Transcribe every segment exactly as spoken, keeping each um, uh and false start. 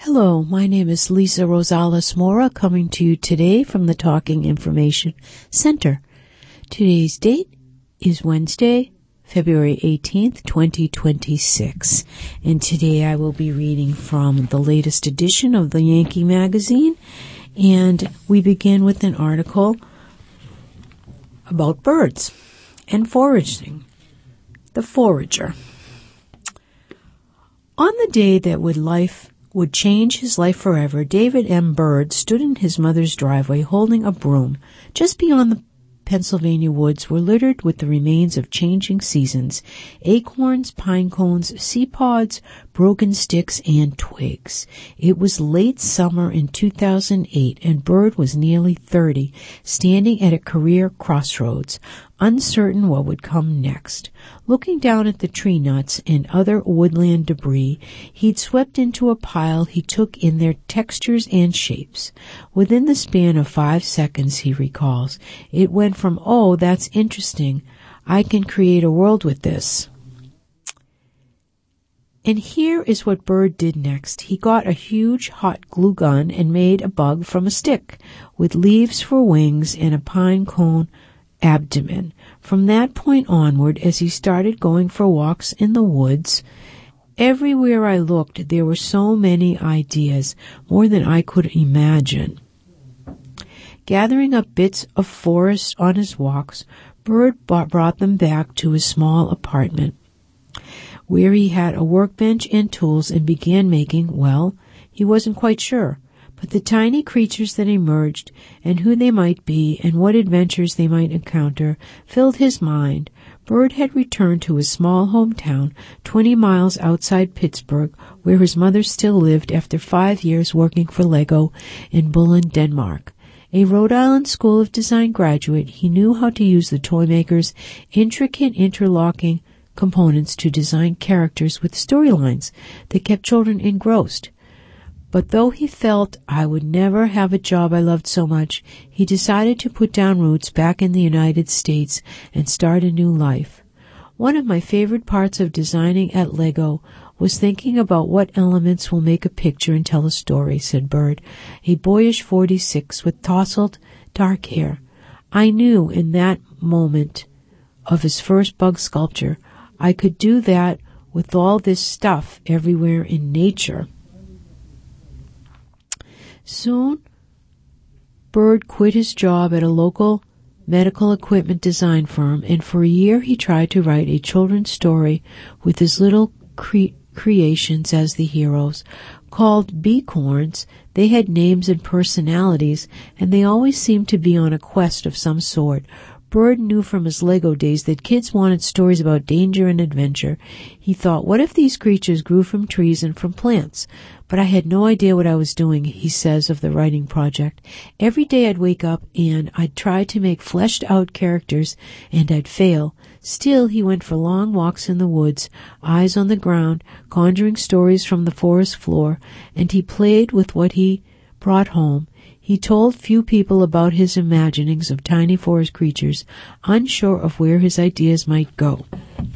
Hello, my name is Lisa Rosales Mora, coming to you today from the Talking Information Center. Today's date is Wednesday, February eighteenth, twenty twenty-six, and today I will be reading from the latest edition of the Yankee Magazine, and we begin with an article about birds and foraging. The Forager. On the day that would life would change his life forever, David M. Byrd stood in his mother's driveway holding a broom. Just beyond the Pennsylvania woods were littered with the remains of changing seasons: acorns, pine cones, sea pods, broken sticks, and twigs. It was late summer in two thousand eight, and Byrd was nearly thirty, standing at a career crossroads, uncertain what would come next. Looking down at the tree nuts and other woodland debris he'd swept into a pile, he took in their textures and shapes. Within the span of five seconds, he recalls, it went from, oh, that's interesting, I can create a world with this. And here is what Byrd did next. He got a huge hot glue gun and made a bug from a stick, with leaves for wings and a pine cone abdomen. From that point onward, as he started going for walks in the woods, everywhere I looked, there were so many ideas, more than I could imagine. Gathering up bits of forest on his walks, Byrd brought them back to his small apartment, where he had a workbench and tools, and began making, well, he wasn't quite sure, but the tiny creatures that emerged, and who they might be, and what adventures they might encounter, filled his mind. Byrd had returned to his small hometown, twenty miles outside Pittsburgh, where his mother still lived after five years working for Lego in Bullen, Denmark. A Rhode Island School of Design graduate, he knew how to use the toy maker's intricate interlocking components to design characters with storylines that kept children engrossed. But though he felt I would never have a job I loved so much, he decided to put down roots back in the United States and start a new life. One of my favorite parts of designing at Lego was thinking about what elements will make a picture and tell a story, said Byrd, a boyish forty-six with tousled dark hair. I knew in that moment of his first bug sculpture I could do that with all this stuff everywhere in nature. Soon, Byrd quit his job at a local medical equipment design firm, and for a year he tried to write a children's story with his little cre- creations as the heroes. Called Beacorns, they had names and personalities, and they always seemed to be on a quest of some sort. Byrd knew from his Lego days that kids wanted stories about danger and adventure. He thought, what if these creatures grew from trees and from plants? But I had no idea what I was doing, he says of the writing project. Every day I'd wake up and I'd try to make fleshed-out characters, and I'd fail. Still, he went for long walks in the woods, eyes on the ground, conjuring stories from the forest floor, and he played with what he brought home. He told few people about his imaginings of tiny forest creatures, unsure of where his ideas might go.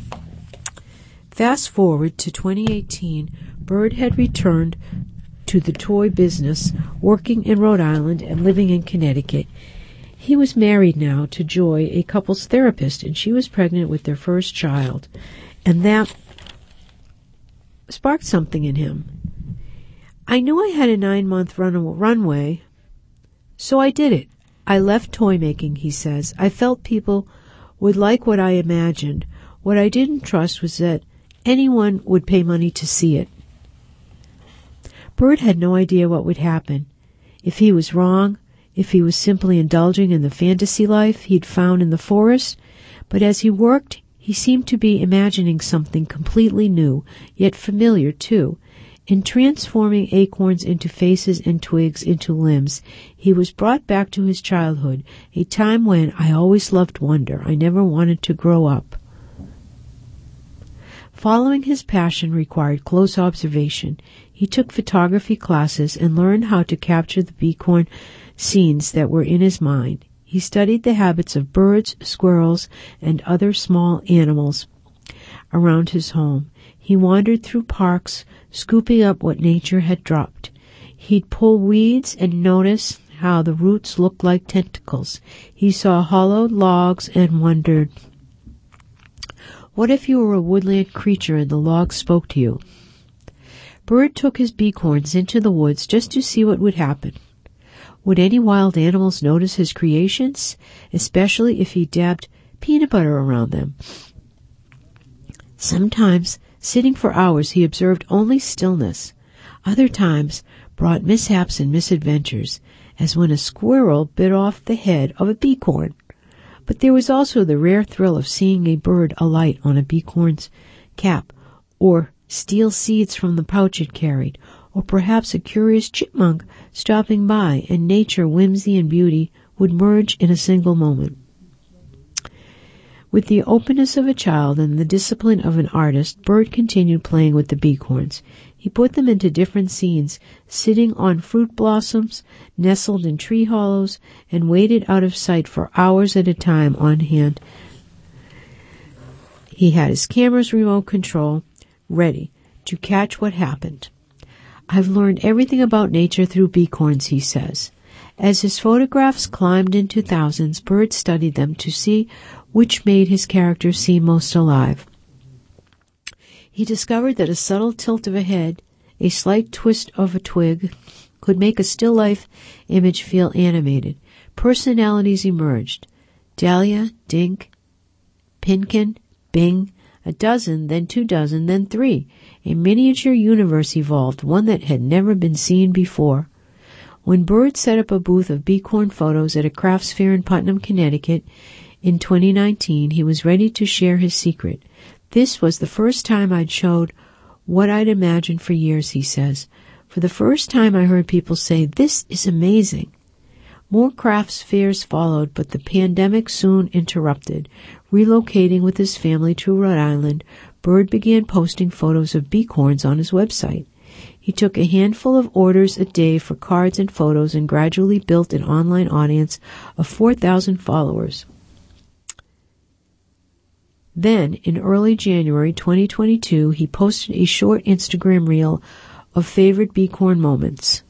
Fast forward to twenty eighteen, Byrd had returned to the toy business, working in Rhode Island and living in Connecticut. He was married now to Joy, a couples therapist, and she was pregnant with their first child, and that sparked something in him. I knew I had a nine-month run- runway, so I did it. I left toy making, he says. I felt people would like what I imagined. What I didn't trust was that anyone would pay money to see it. Byrd had no idea what would happen. If he was wrong, if he was simply indulging in the fantasy life he'd found in the forest, but as he worked, he seemed to be imagining something completely new, yet familiar too. In transforming acorns into faces and twigs into limbs, he was brought back to his childhood, a time when I always loved wonder. I never wanted to grow up. Following his passion required close observation. He took photography classes and learned how to capture the beacorn scenes that were in his mind. He studied the habits of birds, squirrels, and other small animals around his home. He wandered through parks, scooping up what nature had dropped. He'd pull weeds and notice how the roots looked like tentacles. He saw hollowed logs and wondered, what if you were a woodland creature and the logs spoke to you? Bird took his beacorns into the woods just to see what would happen. Would any wild animals notice his creations, especially if he dabbed peanut butter around them? Sometimes, sitting for hours, he observed only stillness. Other times brought mishaps and misadventures, as when a squirrel bit off the head of a beacorn. But there was also the rare thrill of seeing a bird alight on a beacorn's cap, or steal seeds from the pouch it carried, or perhaps a curious chipmunk stopping by, and nature, whimsy, and beauty would merge in a single moment. With the openness of a child and the discipline of an artist, Bird continued playing with the beacorns. He put them into different scenes, sitting on fruit blossoms, nestled in tree hollows, and waited out of sight for hours at a time on hand. He had his camera's remote control ready to catch what happened. I've learned everything about nature through beacorns, he says. As his photographs climbed into thousands, Bird studied them to see which made his characters seem most alive. He discovered that a subtle tilt of a head, a slight twist of a twig, could make a still life image feel animated. Personalities emerged. Dahlia, Dink, Pinkin, Bing, a dozen, then two dozen, then three. A miniature universe evolved, one that had never been seen before. When Bird set up a booth of beacorn photos at a crafts fair in Putnam, Connecticut in twenty nineteen, he was ready to share his secret. This was the first time I'd showed what I'd imagined for years, he says. For the first time I heard people say, this is amazing. More crafts fairs followed, but the pandemic soon interrupted. Relocating with his family to Rhode Island, Bird began posting photos of beacorns on his website. He took a handful of orders a day for cards and photos and gradually built an online audience of four thousand followers. Then, in early January twenty twenty-two, he posted a short Instagram reel of favorite beacorn moments.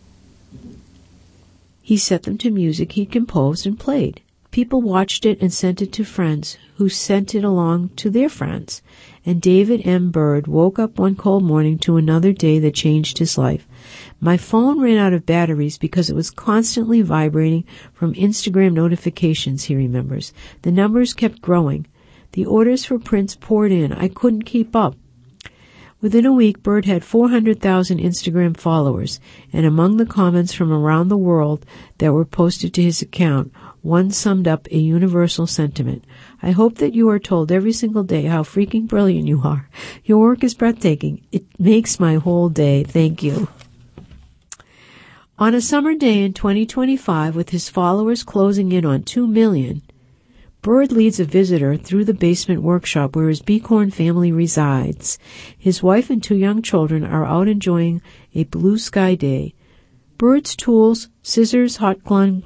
He set them to music he composed and played. People watched it and sent it to friends, who sent it along to their friends. And David M. Bird woke up one cold morning to another day that changed his life. My phone ran out of batteries because it was constantly vibrating from Instagram notifications, he remembers. The numbers kept growing. The orders for prints poured in. I couldn't keep up. Within a week, Bird had four hundred thousand Instagram followers, and among the comments from around the world that were posted to his account, one summed up a universal sentiment. I hope that you are told every single day how freaking brilliant you are. Your work is breathtaking. It makes my whole day. Thank you. On a summer day in twenty twenty-five, with his followers closing in on two million, Bird leads a visitor through the basement workshop where his beacorn family resides. His wife and two young children are out enjoying a blue sky day. Bird's tools, scissors, hot glue,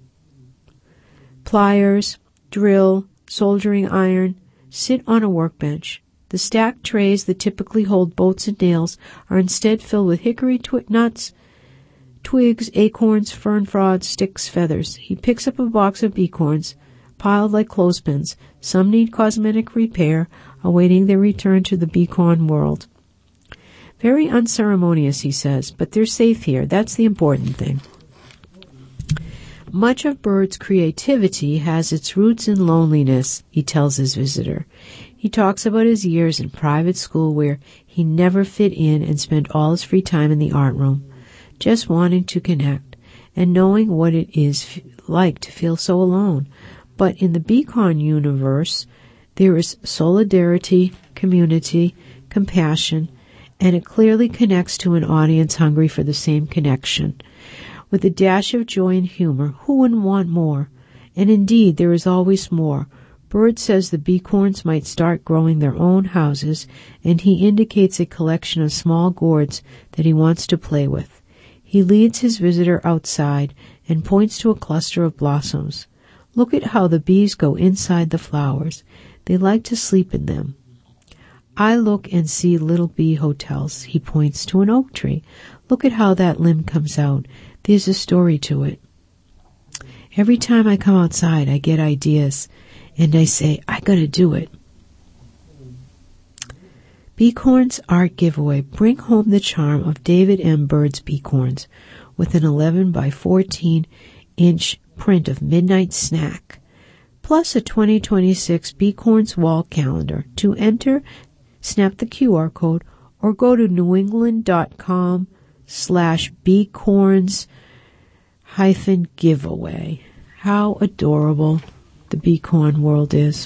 pliers, drill, soldering iron, sit on a workbench. The stacked trays that typically hold bolts and nails are instead filled with hickory twi- nuts, twigs, acorns, fern frods, sticks, feathers. He picks up a box of beacorns, piled like clothespins. Some need cosmetic repair, awaiting their return to the beacorn world. Very unceremonious, he says, but they're safe here. That's the important thing. Much of Bird's creativity has its roots in loneliness, he tells his visitor. He talks about his years in private school where he never fit in and spent all his free time in the art room, just wanting to connect and knowing what it is like to feel so alone. But in the beacorn universe, there is solidarity, community, compassion, and it clearly connects to an audience hungry for the same connection. With a dash of joy and humor, who wouldn't want more? And indeed, there is always more. Bird says the beacorns might start growing their own houses, and he indicates a collection of small gourds that he wants to play with. He leads his visitor outside and points to a cluster of blossoms. Look at how the bees go inside the flowers. They like to sleep in them. I look and see Little B hotels. He points to an oak tree. Look at how that limb comes out. There's a story to it. Every time I come outside, I get ideas, and I say, I gotta do it. Beacorns Art Giveaway. Bring home the charm of David M. Bird's Beacorns with an eleven by fourteen inch print of Midnight Snack, plus a twenty twenty-six Beacorns wall calendar. To enter, snap the Q R code or go to newengland.com slash Beacorns hyphen giveaway. How adorable the Beacorn world is.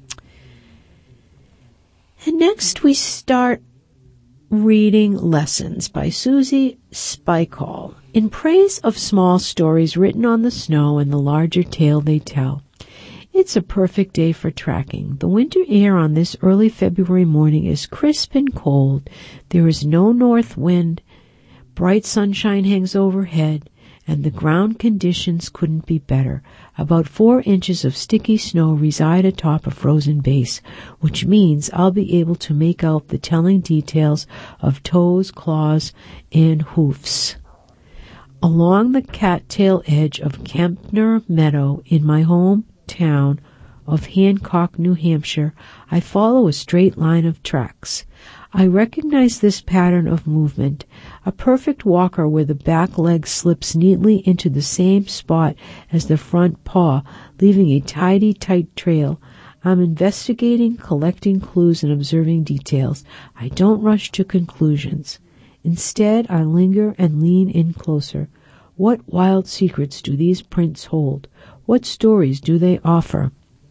And next we start reading Lessons by Susie Spikall. In praise of small stories written on the snow and the larger tale they tell. It's a perfect day for tracking. The winter air on this early February morning is crisp and cold. There is no north wind. Bright sunshine hangs overhead, and the ground conditions couldn't be better. About four inches of sticky snow reside atop a frozen base, which means I'll be able to make out the telling details of toes, claws, and hoofs. Along the cattail edge of Kempner Meadow in my hometown of Hancock, New Hampshire, I follow a straight line of tracks. I recognize this pattern of movement, a perfect walker where the back leg slips neatly into the same spot as the front paw, leaving a tidy, tight trail. I'm investigating, collecting clues, and observing details. I don't rush to conclusions. Instead, I linger and lean in closer. What wild secrets do these prints hold? What stories do they offer?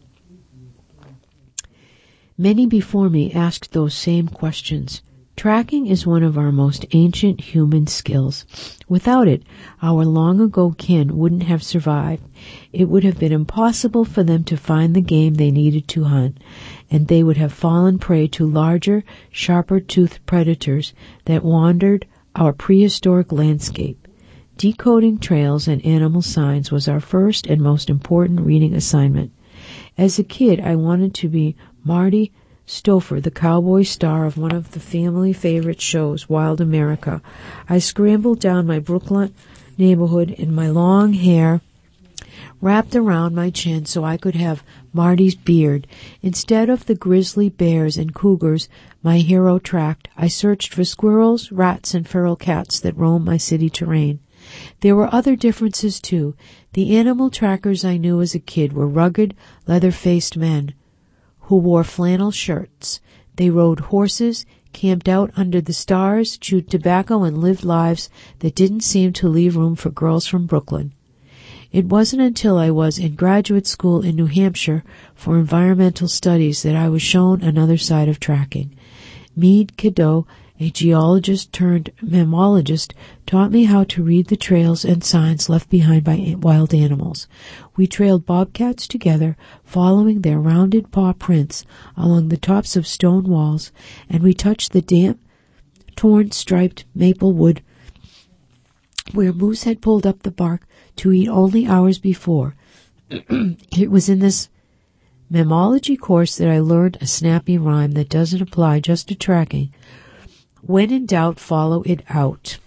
Many before me asked those same questions. Tracking is one of our most ancient human skills. Without it, our long-ago kin wouldn't have survived. It would have been impossible for them to find the game they needed to hunt, and they would have fallen prey to larger, sharper-toothed predators that wandered our prehistoric landscape. Decoding trails and animal signs was our first and most important reading assignment. As a kid, I wanted to be Marty Stouffer, the cowboy star of one of the family favorite shows, Wild America. I scrambled down my Brooklyn neighborhood in my long hair wrapped around my chin so I could have Marty's beard. Instead of the grizzly bears and cougars my hero tracked, I searched for squirrels, rats, and feral cats that roam my city terrain. There were other differences, too. The animal trackers I knew as a kid were rugged, leather-faced men who wore flannel shirts. They rode horses, camped out under the stars, chewed tobacco, and lived lives that didn't seem to leave room for girls from Brooklyn. It wasn't until I was in graduate school in New Hampshire for environmental studies that I was shown another side of tracking. Meade Cadeau, a geologist turned mammologist, taught me how to read the trails and signs left behind by wild animals. We trailed bobcats together, following their rounded paw prints along the tops of stone walls, and we touched the damp, torn, striped maple wood where moose had pulled up the bark to eat only hours before. It was in this mammalogy course that I learned a snappy rhyme that doesn't apply just to tracking. When in doubt, follow it out.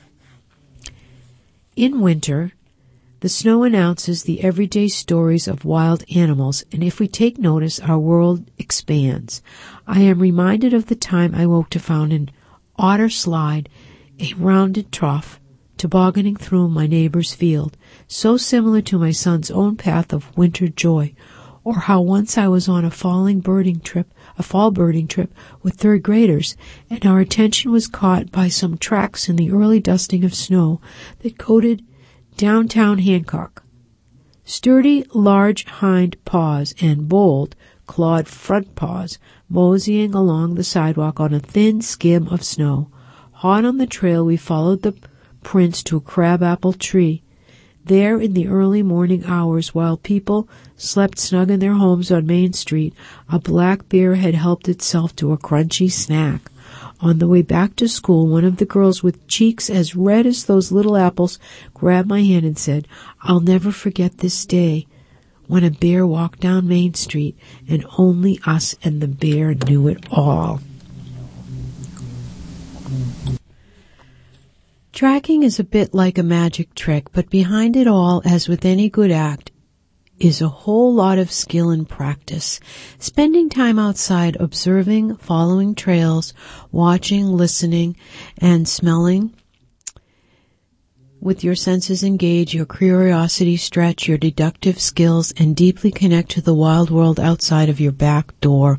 In winter, the snow announces the everyday stories of wild animals, and if we take notice, our world expands. I am reminded of the time I woke to find an otter slide, a rounded trough, tobogganing through my neighbor's field, so similar to my son's own path of winter joy, or how once I was on a falling birding trip, a fall birding trip with third graders, and our attention was caught by some tracks in the early dusting of snow that coated downtown Hancock. Sturdy, large hind paws and bold, clawed front paws moseying along the sidewalk on a thin skim of snow. Hot on the trail, we followed the prints to a crabapple tree. There, in the early morning hours, while people slept snug in their homes on Main Street, a black bear had helped itself to a crunchy snack. On the way back to school, one of the girls with cheeks as red as those little apples grabbed my hand and said, "I'll never forget this day when a bear walked down Main Street, and only us and the bear knew it all." Tracking is a bit like a magic trick, but behind it all, as with any good act, is a whole lot of skill and practice. Spending time outside observing, following trails, watching, listening, and smelling with your senses engaged, your curiosity stretch, your deductive skills, and deeply connect to the wild world outside of your back door.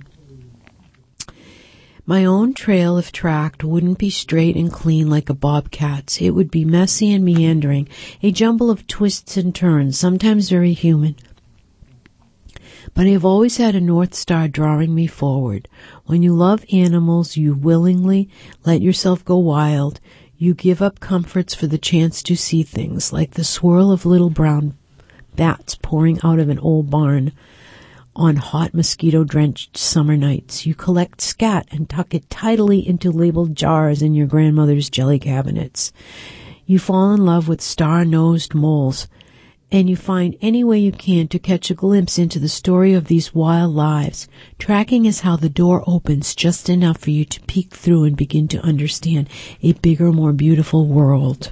My own trail, if tracked, wouldn't be straight and clean like a bobcat's. It would be messy and meandering, a jumble of twists and turns, sometimes very human. But I have always had a North Star drawing me forward. When you love animals, you willingly let yourself go wild. You give up comforts for the chance to see things, like the swirl of little brown bats pouring out of an old barn on hot mosquito-drenched summer nights. You collect scat and tuck it tidily into labeled jars in your grandmother's jelly cabinets. You fall in love with star-nosed moles, and you find any way you can to catch a glimpse into the story of these wild lives. Tracking is how the door opens just enough for you to peek through and begin to understand a bigger, more beautiful world.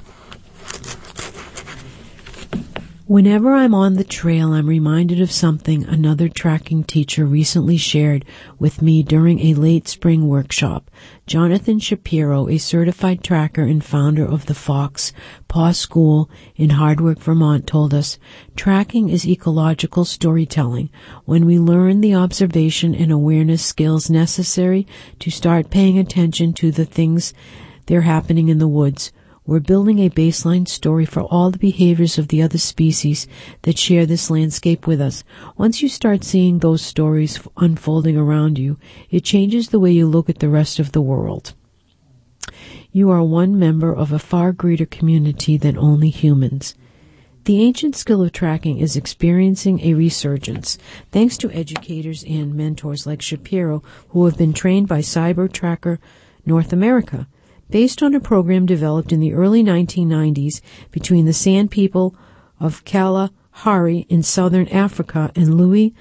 Whenever I'm on the trail, I'm reminded of something another tracking teacher recently shared with me during a late spring workshop. Jonathan Shapiro, a certified tracker and founder of the Fox Paw School in Hardwick, Vermont, told us, tracking is ecological storytelling. When we learn the observation and awareness skills necessary to start paying attention to the things that are happening in the woods, we're building a baseline story for all the behaviors of the other species that share this landscape with us. Once you start seeing those stories unfolding around you, it changes the way you look at the rest of the world. You are one member of a far greater community than only humans. The ancient skill of tracking is experiencing a resurgence, thanks to educators and mentors like Shapiro, who have been trained by Cyber Tracker North America. Based on a program developed in the early nineteen nineties between the San people of Kalahari in southern Africa and Louis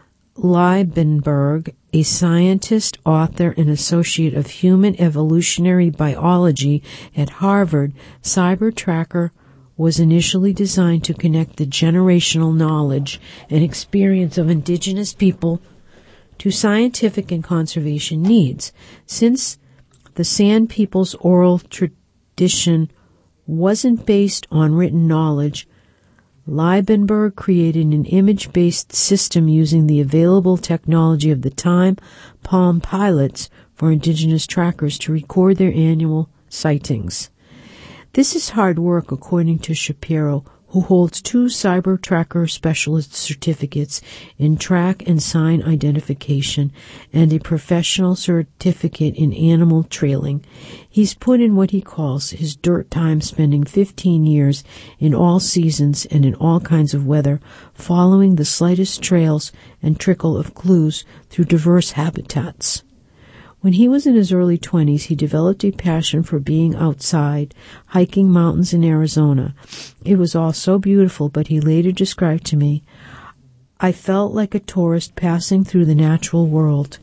Liebenberg, a scientist, author, and associate of human evolutionary biology at Harvard, Cyber Tracker was initially designed to connect the generational knowledge and experience of indigenous people to scientific and conservation needs. Since the San people's oral tradition wasn't based on written knowledge, Liebenberg created an image-based system using the available technology of the time, Palm Pilots, for indigenous trackers to record their annual sightings. This is hard work, according to Shapiro, who holds two Cyber Tracker Specialist certificates in track and sign identification and a professional certificate in animal trailing. He's put in what he calls his dirt time, spending fifteen years in all seasons and in all kinds of weather, following the slightest trails and trickle of clues through diverse habitats. When he was in his early twenties, he developed a passion for being outside, hiking mountains in Arizona. It was all so beautiful, but he later described to me, I felt like a tourist passing through the natural world.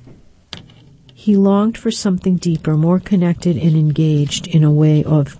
He longed for something deeper, more connected and engaged in a way of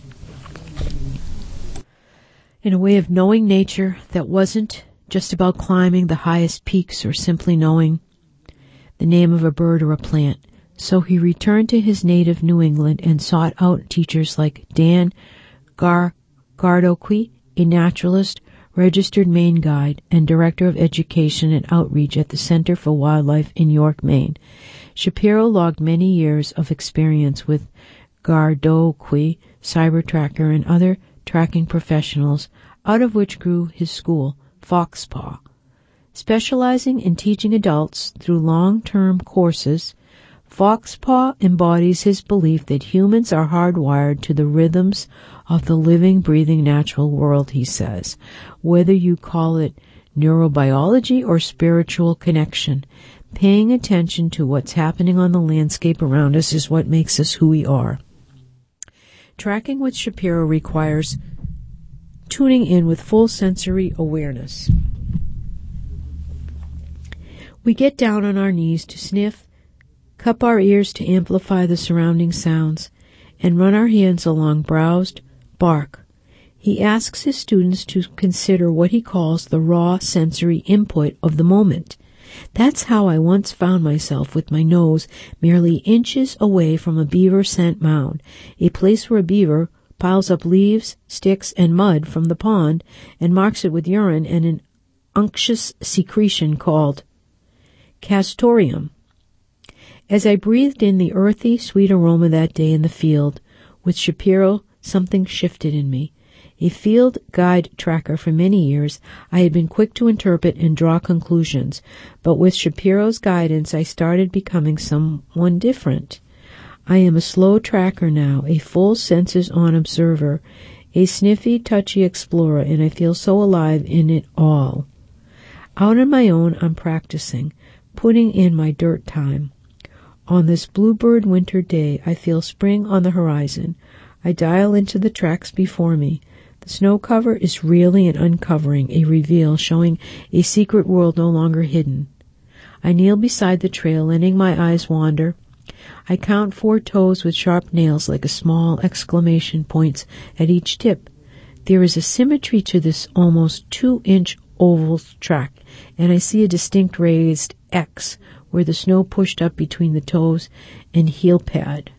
in a way of knowing nature that wasn't just about climbing the highest peaks or simply knowing the name of a bird or a plant. So he returned to his native New England and sought out teachers like Dan Gar- Gardoqui, a naturalist, registered Maine guide, and director of education and outreach at the Center for Wildlife in York, Maine. Shapiro logged many years of experience with Gardoqui, Cyber Tracker, and other tracking professionals, out of which grew his school, Foxpaw. Specializing in teaching adults through long-term courses, Foxpaw embodies his belief that humans are hardwired to the rhythms of the living, breathing, natural world, he says. Whether you call it neurobiology or spiritual connection, paying attention to what's happening on the landscape around us is what makes us who we are. Tracking with Shapiro requires tuning in with full sensory awareness. We get down on our knees to sniff cup our ears to amplify the surrounding sounds, and run our hands along browsed bark. He asks his students to consider what he calls the raw sensory input of the moment. That's how I once found myself with my nose merely inches away from a beaver scent mound, a place where a beaver piles up leaves, sticks, and mud from the pond and marks it with urine and an unctuous secretion called castoreum. As I breathed in the earthy, sweet aroma that day in the field, with Shapiro, something shifted in me. A field guide tracker for many years, I had been quick to interpret and draw conclusions, but with Shapiro's guidance I started becoming someone different. I am a slow tracker now, a full senses-on observer, a sniffy, touchy explorer, and I feel so alive in it all. Out on my own, I'm practicing, putting in my dirt time. On this bluebird winter day, I feel spring on the horizon. I dial into the tracks before me. The snow cover is reeling and uncovering, a reveal showing a secret world no longer hidden. I kneel beside the trail, letting my eyes wander. I count four toes with sharp nails like a small exclamation points at each tip. There is a symmetry to this almost two-inch oval track, and I see a distinct raised X where the snow pushed up between the toes and heel pad.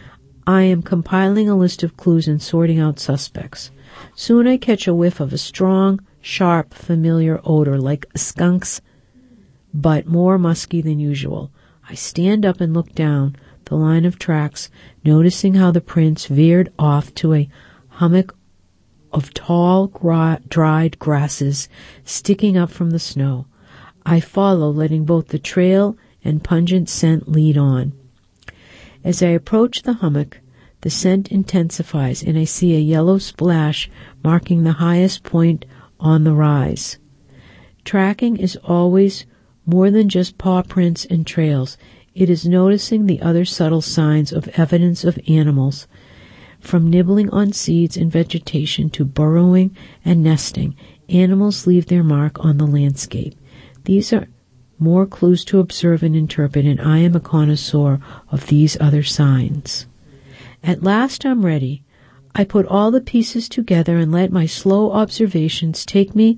I am compiling a list of clues and sorting out suspects. Soon I catch a whiff of a strong, sharp, familiar odor like a skunk's, but more musky than usual. I stand up and look down the line of tracks, noticing how the prints veered off to a hummock of tall, gra- dried grasses sticking up from the snow. I follow, letting both the trail and pungent scent lead on. As I approach the hummock, the scent intensifies, and I see a yellow splash marking the highest point on the rise. Tracking is always more than just paw prints and trails. It is noticing the other subtle signs of evidence of animals. From nibbling on seeds and vegetation to burrowing and nesting, animals leave their mark on the landscape. These are more clues to observe and interpret, and I am a connoisseur of these other signs. At last I'm ready. I put all the pieces together and let my slow observations take me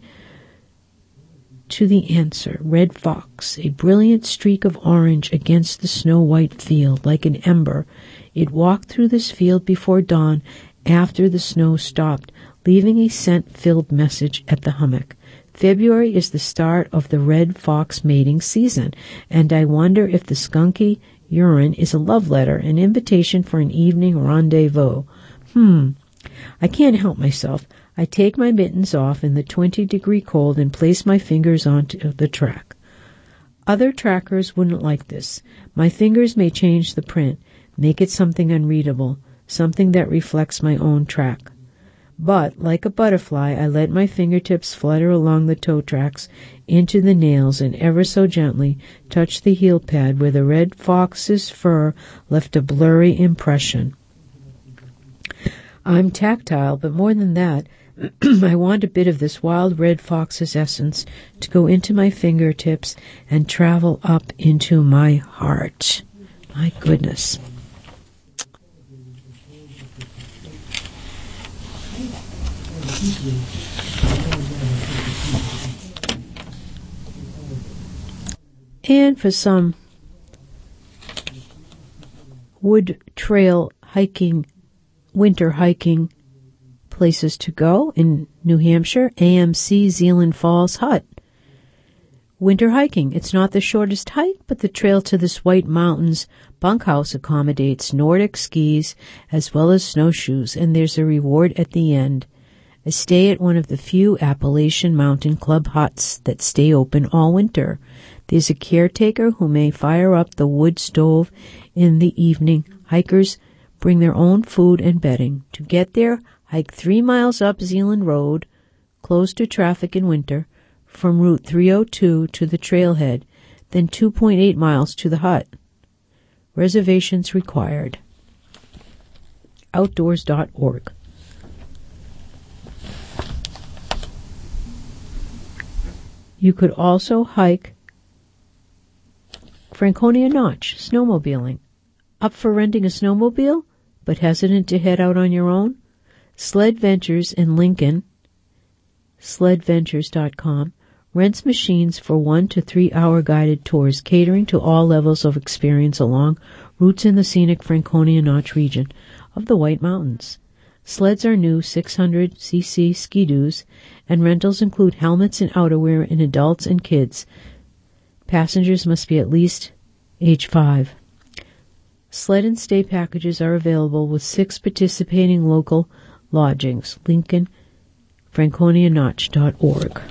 to the answer. Red fox, a brilliant streak of orange against the snow-white field, like an ember. It walked through this field before dawn, after the snow stopped, leaving a scent-filled message at the hummock. February is the start of the red fox mating season, and I wonder if the skunky urine is a love letter, an invitation for an evening rendezvous. Hmm. I can't help myself. I take my mittens off in the twenty-degree cold and place my fingers onto the track. Other trackers wouldn't like this. My fingers may change the print, make it something unreadable, something that reflects my own track. But, like a butterfly, I let my fingertips flutter along the toe tracks into the nails and ever so gently touch the heel pad where the red fox's fur left a blurry impression. I'm tactile, but more than that, I want a bit of this wild red fox's essence to go into my fingertips and travel up into my heart. My goodness. And for some wood trail hiking, winter hiking places to go in New Hampshire, A M C Zealand Falls Hut. Winter hiking. It's not the shortest hike, but the trail to this White Mountains bunkhouse accommodates Nordic skis as well as snowshoes, and there's a reward at the end. A stay at one of the few Appalachian Mountain Club huts that stay open all winter. There's a caretaker who may fire up the wood stove in the evening. Hikers bring their own food and bedding. To get there, hike three miles up Zealand Road, closed to traffic in winter, from Route three oh two to the trailhead, then two point eight miles to the hut. Reservations required. Outdoors dot org. You could also hike Franconia Notch, snowmobiling. Up for renting a snowmobile, but hesitant to head out on your own? Sled Ventures in Lincoln, sled ventures dot com, rents machines for one to three hour guided tours, catering to all levels of experience along routes in the scenic Franconia Notch region of the White Mountains. Sleds are new six hundred c c ski-doos, and rentals include helmets and outerwear in adults and kids. Passengers must be at least age five. Sled and stay packages are available with six participating local lodgings. Lincoln, franconia notch dot org.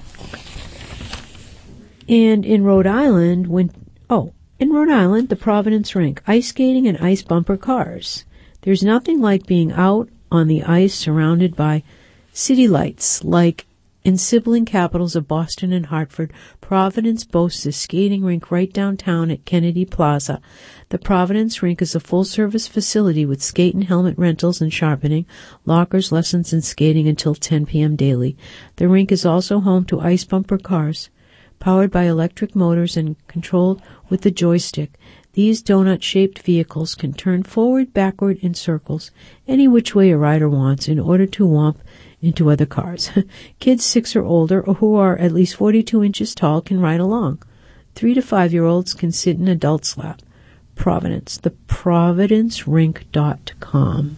And in Rhode Island, when oh, in Rhode Island, the Providence Rink, ice skating and ice bumper cars. There's nothing like being out on the ice surrounded by city lights. Like in sibling capitals of Boston and Hartford, Providence boasts a skating rink right downtown at Kennedy Plaza. The Providence Rink is a full-service facility with skate and helmet rentals and sharpening, lockers, lessons, and skating until ten p.m. daily. The rink is also home to ice bumper cars, powered by electric motors and controlled with the joystick. These donut-shaped vehicles can turn forward, backward, in circles, any which way a rider wants in order to whomp into other cars. Kids six or older, or who are at least forty-two inches tall, can ride along. Three to five-year-olds can sit in adult's lap. Providence, the providence rink dot com.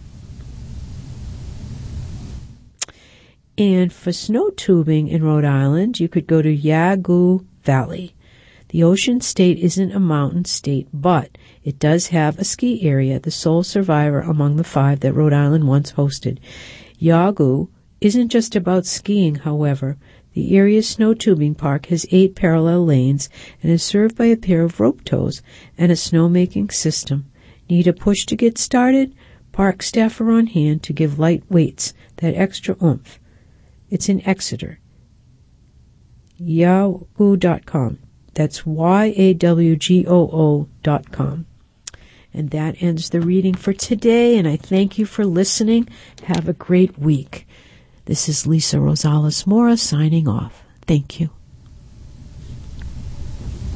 And for snow tubing in Rhode Island, you could go to Yawgoo Valley. The Ocean State isn't a mountain state, but it does have a ski area, the sole survivor among the five that Rhode Island once hosted. Yawgoo isn't just about skiing, however. The area's snow tubing park has eight parallel lanes and is served by a pair of rope tows and a snowmaking system. Need a push to get started? Park staff are on hand to give light weights that extra oomph. It's in Exeter. Yawgoo dot com. That's Y A W G O O dot com. And that ends the reading for today, and I thank you for listening. Have a great week. This is Lisa Rosales Mora signing off. Thank you.